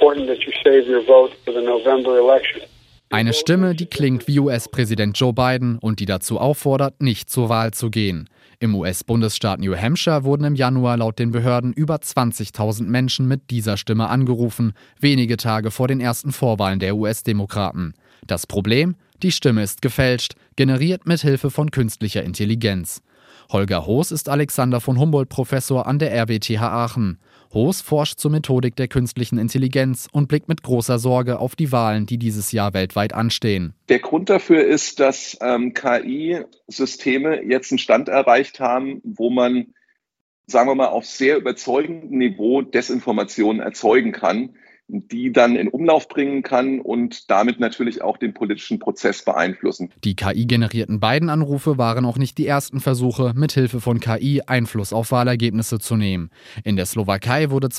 important that you save your vote for the November election. Eine Stimme, die klingt wie US-Präsident Joe Biden und die dazu auffordert, nicht zur Wahl zu gehen. Im US-Bundesstaat New Hampshire wurden im Januar laut den Behörden über 20.000 Menschen mit dieser Stimme angerufen, wenige Tage vor den ersten Vorwahlen der US-Demokraten. Das Problem? Die Stimme ist gefälscht, generiert mit Hilfe von künstlicher Intelligenz. Holger Hoos ist Alexander von Humboldt-Professor an der RWTH Aachen. Hoos forscht zur Methodik der künstlichen Intelligenz und blickt mit großer Sorge auf die Wahlen, die dieses Jahr weltweit anstehen. Der Grund dafür ist, dass KI-Systeme jetzt einen Stand erreicht haben, wo man, sagen wir mal, auf sehr überzeugendem Niveau Desinformationen erzeugen kann, die dann in Umlauf bringen kann und damit natürlich auch den politischen Prozess beeinflussen. Die KI-generierten Biden-Anrufe waren auch nicht die ersten Versuche, mithilfe von KI Einfluss auf Wahlergebnisse zu nehmen. In der Slowakei wurde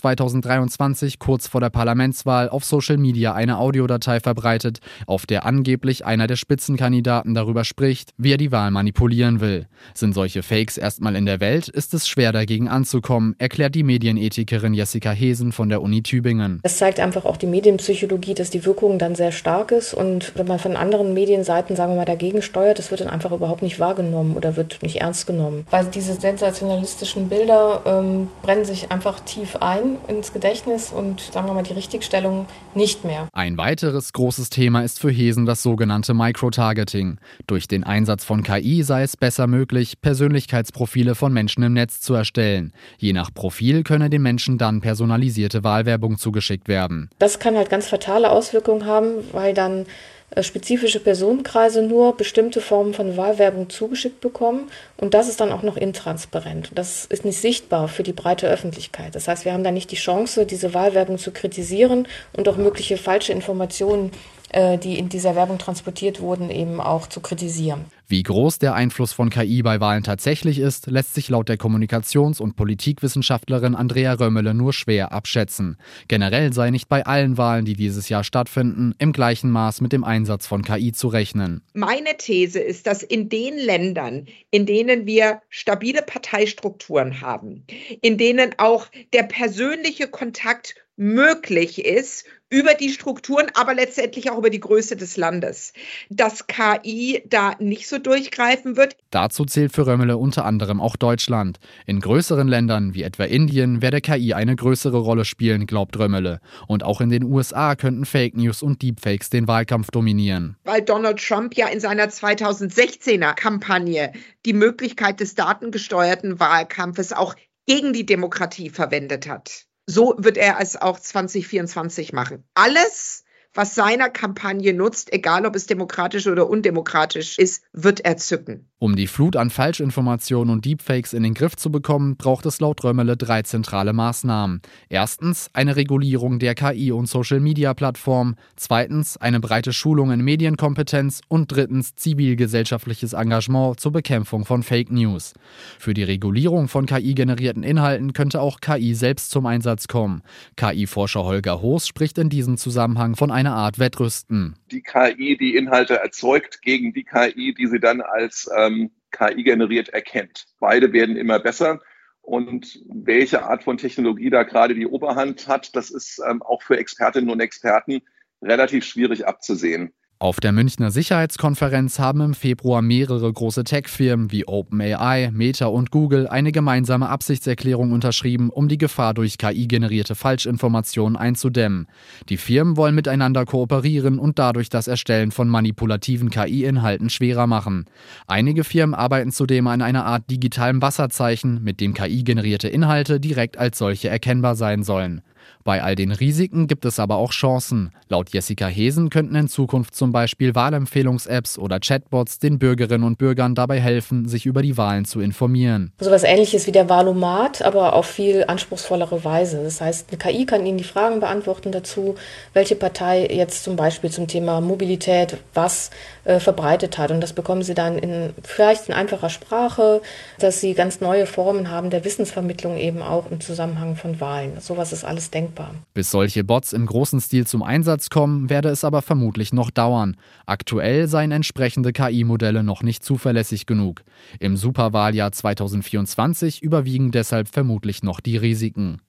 2023 kurz vor der Parlamentswahl auf Social Media eine Audiodatei verbreitet, auf der angeblich einer der Spitzenkandidaten darüber spricht, wie er die Wahl manipulieren will. Sind solche Fakes erstmal in der Welt, ist es schwer dagegen anzukommen, erklärt die Medienethikerin Jessica Hesen von der Uni Tübingen. Das zeigt einfach auch die Medienpsychologie, dass die Wirkung dann sehr stark ist und wenn man von anderen Medienseiten, sagen wir mal, dagegen steuert, das wird dann einfach überhaupt nicht wahrgenommen oder wird nicht ernst genommen. Weil diese sensationalistischen Bilder brennen sich einfach tief ein ins Gedächtnis und, sagen wir mal, die Richtigstellung nicht mehr. Ein weiteres großes Thema ist für Hesen das sogenannte Microtargeting. Durch den Einsatz von KI sei es besser möglich, Persönlichkeitsprofile von Menschen im Netz zu erstellen. Je nach Profil könne den Menschen dann personalisierte Wahlwerbung zugeschickt werden. Das kann halt ganz fatale Auswirkungen haben, weil dann spezifische Personenkreise nur bestimmte Formen von Wahlwerbung zugeschickt bekommen und das ist dann auch noch intransparent. Das ist nicht sichtbar für die breite Öffentlichkeit. Das heißt, wir haben da nicht die Chance, diese Wahlwerbung zu kritisieren und auch mögliche falsche Informationen, die in dieser Werbung transportiert wurden, eben auch zu kritisieren. Wie groß der Einfluss von KI bei Wahlen tatsächlich ist, lässt sich laut der Kommunikations- und Politikwissenschaftlerin Andrea Römmele nur schwer abschätzen. Generell sei nicht bei allen Wahlen, die dieses Jahr stattfinden, im gleichen Maß mit dem Einsatz von KI zu rechnen. Meine These ist, dass in den Ländern, in denen wir stabile Parteistrukturen haben, in denen auch der persönliche Kontakt möglich ist, über die Strukturen, aber letztendlich auch über die Größe des Landes, dass KI da nicht so durchgreifen wird. Dazu zählt für Römmele unter anderem auch Deutschland. In größeren Ländern wie etwa Indien werde KI eine größere Rolle spielen, glaubt Römmele. Und auch in den USA könnten Fake News und Deepfakes den Wahlkampf dominieren. Weil Donald Trump ja in seiner 2016er Kampagne die Möglichkeit des datengesteuerten Wahlkampfes auch gegen die Demokratie verwendet hat. So wird er es auch 2024 machen. Alles, was seiner Kampagne nutzt, egal ob es demokratisch oder undemokratisch ist, wird er zücken. Um die Flut an Falschinformationen und Deepfakes in den Griff zu bekommen, braucht es laut Römmele 3 zentrale Maßnahmen. Erstens eine Regulierung der KI- und Social-Media-Plattformen, zweitens eine breite Schulung in Medienkompetenz und drittens zivilgesellschaftliches Engagement zur Bekämpfung von Fake News. Für die Regulierung von KI-generierten Inhalten könnte auch KI selbst zum Einsatz kommen. KI-Forscher Holger Hoos spricht in diesem Zusammenhang von einer Art Wettrüsten. Die KI, die Inhalte erzeugt, gegen die KI, die sie dann als KI generiert erkennt. Beide werden immer besser. Und welche Art von Technologie da gerade die Oberhand hat, das ist auch für Expertinnen und Experten relativ schwierig abzusehen. Auf der Münchner Sicherheitskonferenz haben im Februar mehrere große Tech-Firmen wie OpenAI, Meta und Google eine gemeinsame Absichtserklärung unterschrieben, um die Gefahr durch KI-generierte Falschinformationen einzudämmen. Die Firmen wollen miteinander kooperieren und dadurch das Erstellen von manipulativen KI-Inhalten schwerer machen. Einige Firmen arbeiten zudem an einer Art digitalem Wasserzeichen, mit dem KI-generierte Inhalte direkt als solche erkennbar sein sollen. Bei all den Risiken gibt es aber auch Chancen. Laut Jessica Hesen könnten in Zukunft zum Beispiel Wahlempfehlungs-Apps oder Chatbots den Bürgerinnen und Bürgern dabei helfen, sich über die Wahlen zu informieren. So etwas Ähnliches wie der Wahlomat, aber auf viel anspruchsvollere Weise. Das heißt, eine KI kann Ihnen die Fragen beantworten dazu, welche Partei jetzt zum Beispiel zum Thema Mobilität was verbreitet hat. Und das bekommen Sie dann vielleicht in einfacher Sprache, dass Sie ganz neue Formen haben der Wissensvermittlung eben auch im Zusammenhang von Wahlen. Sowas ist alles denkbar. Bis solche Bots im großen Stil zum Einsatz kommen, werde es aber vermutlich noch dauern. Aktuell seien entsprechende KI-Modelle noch nicht zuverlässig genug. Im Superwahljahr 2024 überwiegen deshalb vermutlich noch die Risiken.